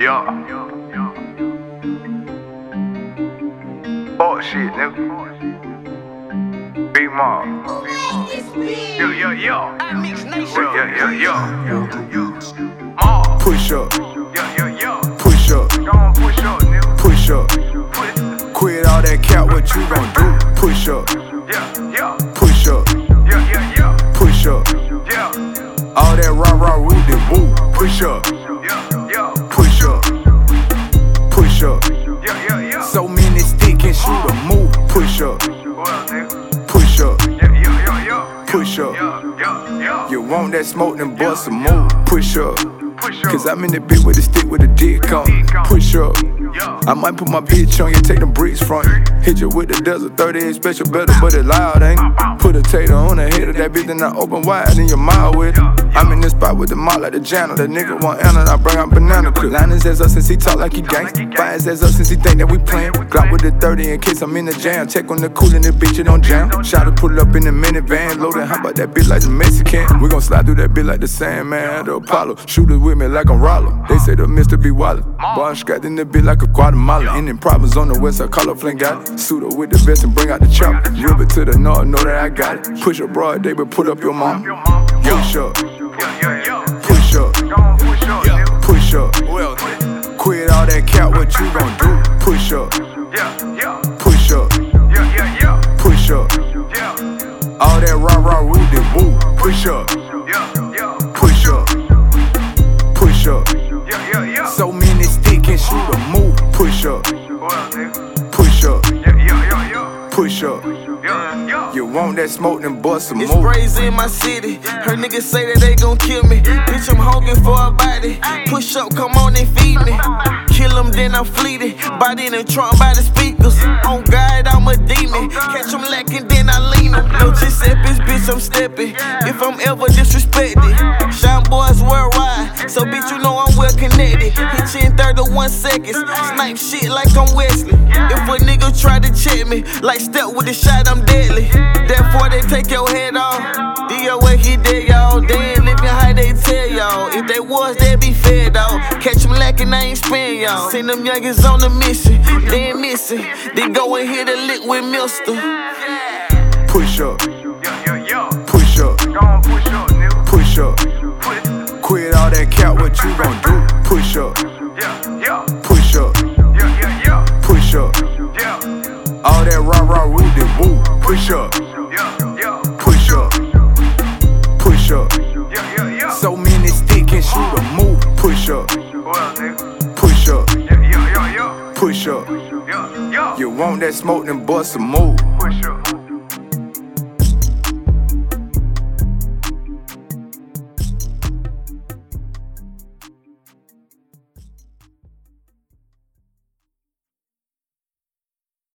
Bullshit, nigga. Big Mom. Yo. Push up. Push up. Push up. Quit all that cap, what you gon' do? Push up. Push up. Push up. All that rah-rah rude woo. Push up. Push up. Push up. So many stick and shoot a move. Push up. Push up. Push up. You want that smoke, then bust a move. Push up. Cause I'm in the bit with a stick with a dick on. Push up. I might put my bitch on you, take them bricks from you. Hit you with the desert 38 special better, but it loud, ain't it? Put a tater on the head of that bitch, then I open wide in your mouth with it. I'm in this spot with the mall like the janitor. That nigga want Anna, I bring out banana clip. Line his ass up since he talk like he gangsta. Fire his ass up since he think that we playin'. Glock with the 30 in case I'm in the jam. Check on the cool in the bitch, it don't jam. Shot to pull up in the minivan, loaded. How about that bitch like the Mexican? We gon' slide through that bitch like the Sandman, the Apollo. Shoot it with me like I'm Rollo. They say the Mr. B Wallin'. Boy, I'm scratching the bitch like a Guatemala. Any problems on the west side, call up Flint got it. Suit up with the vest and bring out the chop. Rip it to the north, know that I got it. Push up broad, they but put up your mom. Push up. Push up. Push up. Quit all that cap, what you gon' do? Push up. Push up. Push up. All that rah-rah rude and woo. Push up. Push up. Push up. So many stick and shoot a move. Push up. Push up. Push up. You want that smoke, then bust a move. It's crazy in my city. Her niggas say that they gon' kill me. Bitch, I'm hungry for a body. Push up, come on and feed me. Kill him, then I'm fleeting. Body in the trunk by the speakers. On God, I'm a demon. Catch him lacking, then I lean him. No Giuseppe's, bitch, I'm stepping. If I'm ever disrespected, shine boys worldwide. So, bitch, you know I'm well connected. Hit you in 31 seconds. Snipe shit like I'm Wesley. If a nigga try to check me, like step with a shot, I'm deadly. Therefore, they take your head off. DOA, he dead, y'all. They ain't living how they tell y'all. If they was, they be fed, dawg. Catch them lacking, I ain't spin, y'all. Seen them youngins on the mission, they ain't missing. They go and hit a lick with Mister. Push up. Push up. Push up. Quit all that cap, what you gon' do? Push up. Push up. Push up. All that rah-rah rude and woo. Push up. Push up. Push up. So many stick and shoot a move. Push up. Push up. Push up. You want that smoke, then bust a move.